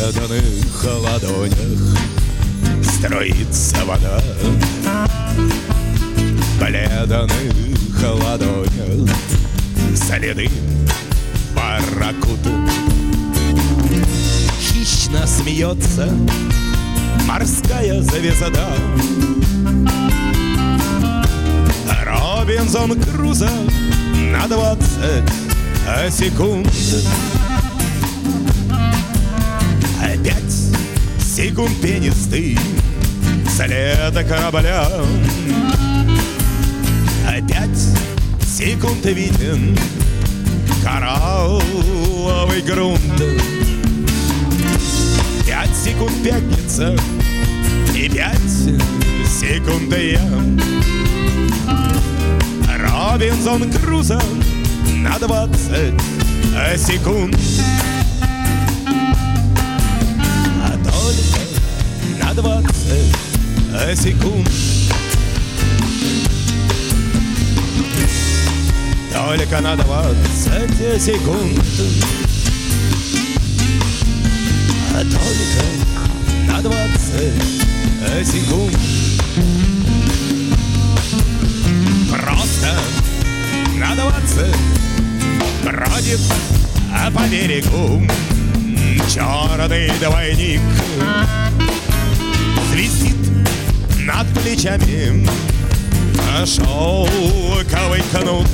бледных ладонях струится вода. В бледных ладонях следы барракуд. Хищно смеется морская звезда. Робинзон Крузо на 20 секунд. 5 секунд пенистый след корабля. 5 секунд виден коралловый грунт. 5 секунд пятница и 5 секунд я. Робинзон Крузо на 20 секунд. А только на 20 секунд. Только на 20 секунд. А только на 20 секунд. Просто на 20 бродит по берегу черный двойник. Свистит над плечами шелковый кнут.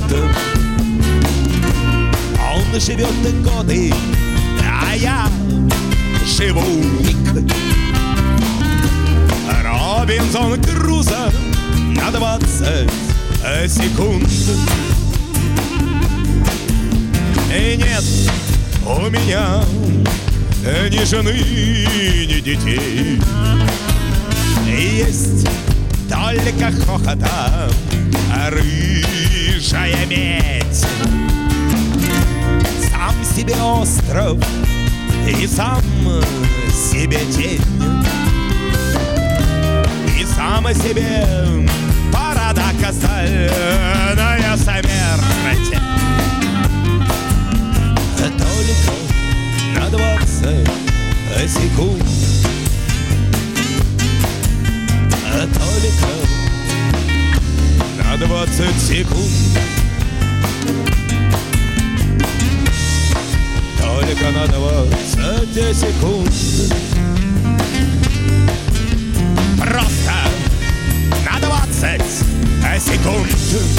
Он живет годы, а я живу миг. Робинзон Крузо на 20 секунд. И нет у меня ни жены, ни детей. Есть только хохота, рыжая медь. Сам себе остров и сам себе тень. И сам себе парадоксальная смерть. Только на 20 секунд. Только на 20 секунд. Только на 20 секунд. Просто на 20 секунд.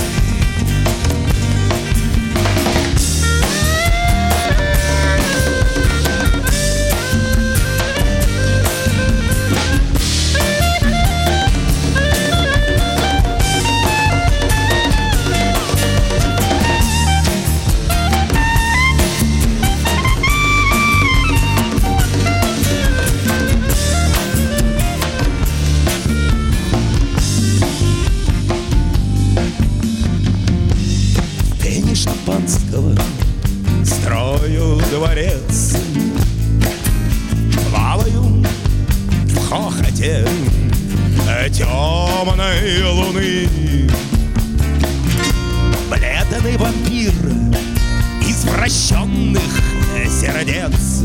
Шампанского строю дворец. Плаваю в хохоте темной луны. Бледный вампир извращенных сердец.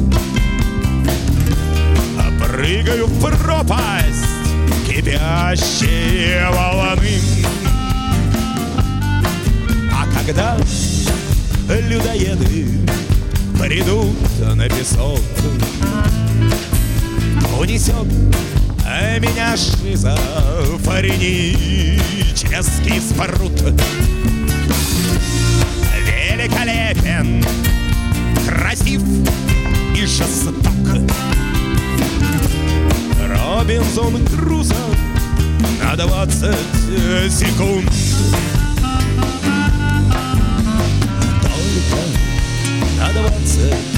Прыгаю в пропасть кипящие волны. А когда людоеды придут на песок, унесет меня шизофренический спрут. Великолепен, красив и жесток Робинзон Крузо на 20 секунд. Только на 20